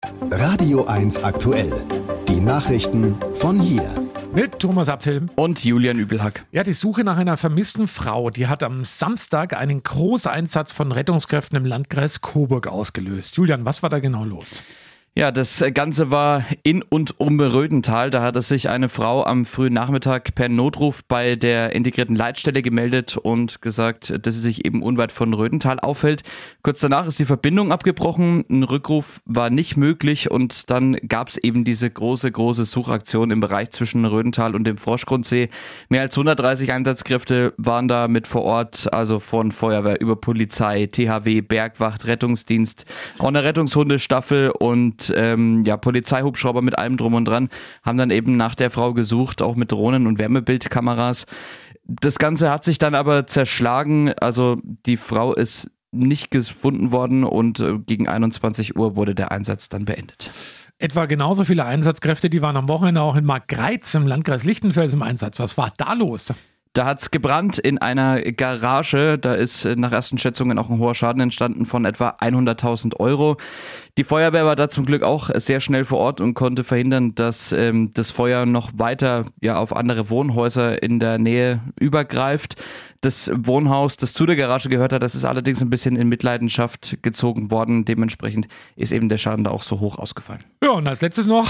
Radio 1 aktuell. Die Nachrichten von hier. Mit Thomas Apfel und Julian Übelhack. Ja, die Suche nach einer vermissten Frau, die hat am Samstag einen Großeinsatz von Rettungskräften im Landkreis Coburg ausgelöst. Julian, was war da genau los? Ja, das Ganze war in und um Rödental. Da hatte sich eine Frau am frühen Nachmittag per Notruf bei der integrierten Leitstelle gemeldet und gesagt, dass sie sich eben unweit von Rödental aufhält. Kurz danach ist die Verbindung abgebrochen, ein Rückruf war nicht möglich und dann gab es eben diese große Suchaktion im Bereich zwischen Rödental und dem Froschgrundsee. Mehr als 130 Einsatzkräfte waren da mit vor Ort, also von Feuerwehr über Polizei, THW, Bergwacht, Rettungsdienst, auch eine Rettungshundestaffel und Polizeihubschrauber mit allem drum und dran, haben dann eben nach der Frau gesucht, auch mit Drohnen- und Wärmebildkameras. Das Ganze hat sich dann aber zerschlagen, also die Frau ist nicht gefunden worden und gegen 21 Uhr wurde der Einsatz dann beendet. Etwa genauso viele Einsatzkräfte, die waren am Wochenende auch in Markgreiz im Landkreis Lichtenfels im Einsatz. Was war da los? Da hat's gebrannt in einer Garage. Da ist nach ersten Schätzungen auch ein hoher Schaden entstanden von etwa 100.000 Euro. Die Feuerwehr war da zum Glück auch sehr schnell vor Ort und konnte verhindern, dass das Feuer noch weiter auf andere Wohnhäuser in der Nähe übergreift. Das Wohnhaus, das zu der Garage gehört hat, das ist allerdings ein bisschen in Mitleidenschaft gezogen worden. Dementsprechend ist eben der Schaden da auch so hoch ausgefallen. Ja, und als letztes noch,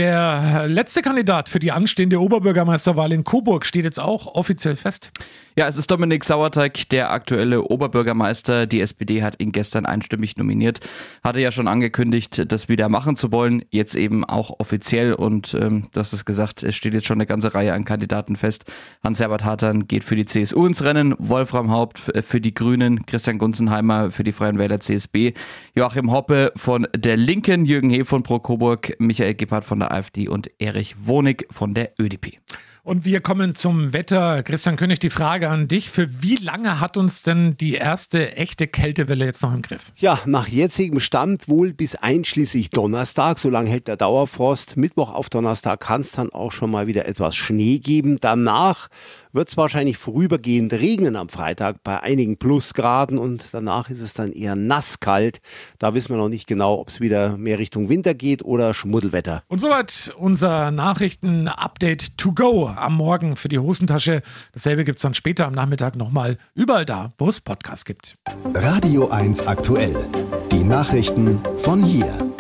der letzte Kandidat für die anstehende Oberbürgermeisterwahl in Coburg steht jetzt auch offiziell fest. Ja, es ist Dominik Sauerteig, der aktuelle Oberbürgermeister. Die SPD hat ihn gestern einstimmig nominiert. Hatte ja schon angekündigt, das wieder machen zu wollen. Jetzt eben auch offiziell und du hast es gesagt, es steht jetzt schon eine ganze Reihe an Kandidaten fest. Hans-Herbert Hartern geht für die CSU ins Rennen. Wolfram Haupt für die Grünen, Christian Gunzenheimer für die Freien Wähler CSB, Joachim Hoppe von der Linken, Jürgen Heb von Pro Coburg, Michael Gebhardt von der AfD und Erich Wonig von der ÖDP. Und wir kommen zum Wetter. Christian König, die Frage an dich. Für wie lange hat uns denn die erste echte Kältewelle jetzt noch im Griff? Ja, nach jetzigem Stand wohl bis einschließlich Donnerstag. So lange hält der Dauerfrost. Mittwoch auf Donnerstag kann es dann auch schon mal wieder etwas Schnee geben. Danach wird es wahrscheinlich vorübergehend regnen am Freitag bei einigen Plusgraden und danach ist es dann eher nasskalt. Da wissen wir noch nicht genau, ob es wieder mehr Richtung Winter geht oder Schmuddelwetter. Und soweit unser Nachrichten-Update to go am Morgen für die Hosentasche. Dasselbe gibt es dann später am Nachmittag nochmal überall da, wo es Podcasts gibt. Radio 1 aktuell. Die Nachrichten von hier.